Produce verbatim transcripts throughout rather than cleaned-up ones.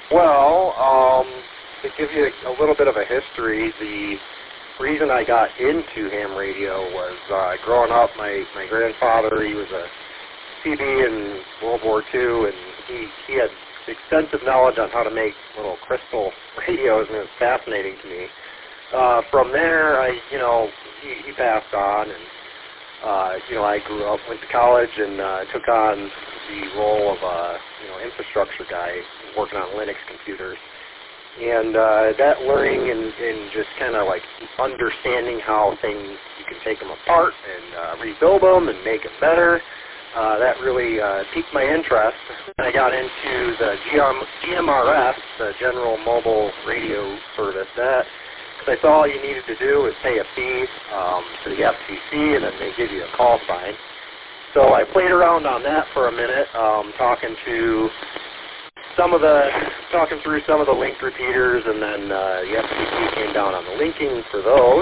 Well, um, to give you a little bit of a history, the reason I got into ham radio was uh, growing up, my, my grandfather, he was a C B in World War Two, and he, he had extensive knowledge on how to make little crystal radios, and it was fascinating to me. Uh, from there, I, you know, he, he passed on, and, uh, you know, I grew up, went to college, and uh, took on the role of a, you know, infrastructure guy working on Linux computers. And uh, that learning and, and just kind of like understanding how things, you can take them apart and uh, rebuild them and make them better, uh, that really uh, piqued my interest. I got into the G M R S, the General Mobile Radio Service. That, because I saw all you needed to do was pay a fee um, to the F C C, and then they give you a call sign. So I played around on that for a minute, um, talking to some of the, talking through some of the linked repeaters, and then uh, the F C C came down on the linking for those.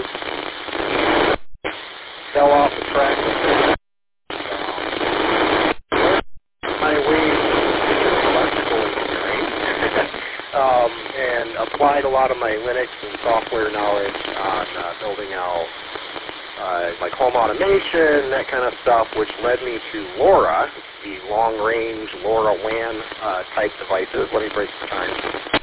Fell off the track with my way into electrical engineering, um, and applied a lot of my Linux and software knowledge on uh, building out uh, like home automation, that kind of stuff, which led me to LoRa, the long-range LoRaWAN uh, type devices. Let me break the time.